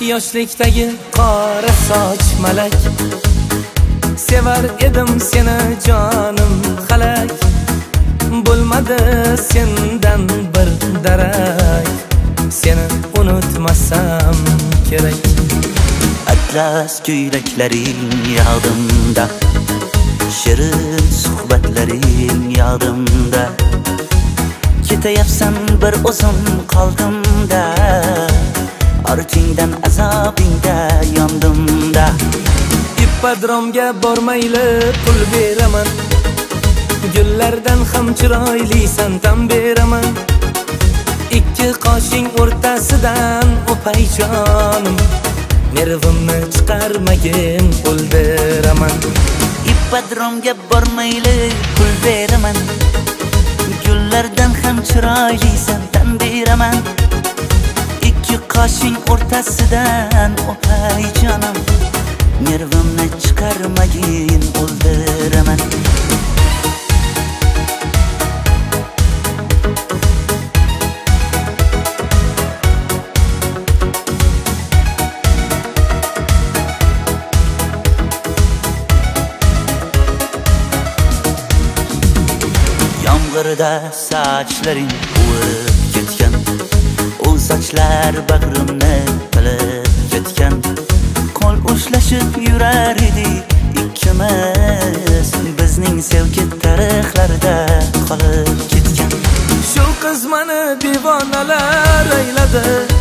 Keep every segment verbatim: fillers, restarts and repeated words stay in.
Yoshlikdagi qora soch malak, sevar edim seni jonim xalak. Bo'lmadi sendan bir darak, seni unutmasam kerak. Atlas ko'ylaklaring yodimda, shirin suhbatlaring yodimda. Ketayapsan bir o'zim qoldimda, ortingdan azobingda yondimda. Ippodromga bormayli pul beraman, gullardan ham chiroylisan tan beraman. Ikki qoshing o'rtasidan o'pay jonim, nervimni chiqarmagin o'ldiraman. Ippodromga bormayli pul beraman, gullardan ham chiroylisan tan beraman. Ikki qoshing o'rtasidan o'pay jonim, nervimni chiqarmagin o'ldiraman. Yomg'irda sochlaring o'rib ketgan, u sochlar bag'rimni bilib ketgan. Qo'l ushlashib yurar edik ikkimiz, bizning sevgi tarixlarda qolib ketgan. Shu qiz meni divonalar ayladi,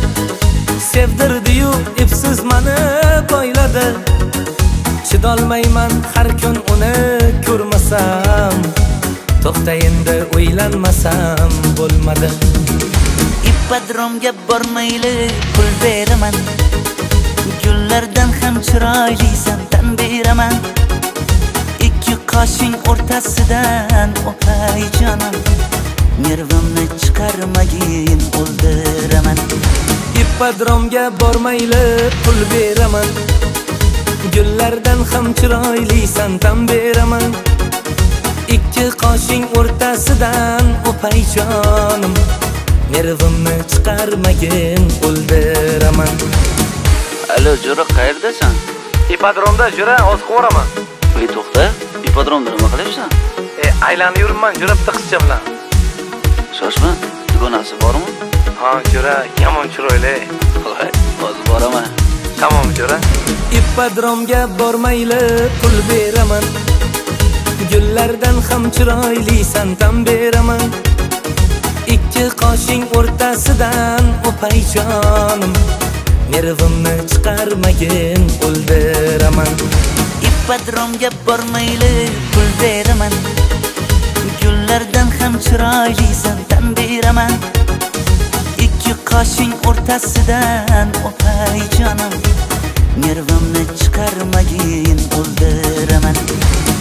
sevdirdi-yu ipsiz meni boyladi. Chidolmayman har kun uni ko'rmasam, to'xta endi o'ylanmasam bo'lmadi. Ippodromga bormayli pul beraman, gullardan ham chiroylisan tan beraman. Ikki qoshing o'rtasidan o'pay jonim, nervimni chiqarmagin o'ldiraman. Ippodromga bormayli pul beraman, gullardan ham chiroylisan tan beraman. Ikki qoshing o'rtasidan o'pay jonim, nervimni chiqarmagin o'ldiraman. Alo, Jo'ra, qayerdasan? Ippodromda Jo'ra, hozir qo'raman. Ey, to'xta, ippodromda nima qilyapsan? E, aylanib yuribman Jo'ra bitta qizcha bilan. Shoshma, dugonasi bormi? Ha, Jo'ra, yomon chiroyli. Voy, hozir boraman. Tamom, Jo'ra. Ippodromga bormayli pul beraman, gullardan ham chiroylisan tan beraman. Ikki qoshing o'rtasidan o'pay jonim, nervimni chiqarmagin o'ldiraman. Ippodromga bormayli pul beraman, gullardan ham chiroylisan tan beraman. Ikki qoshing o'rtasidan o'pay jonim, nervimni chiqarmagin o'ldiraman.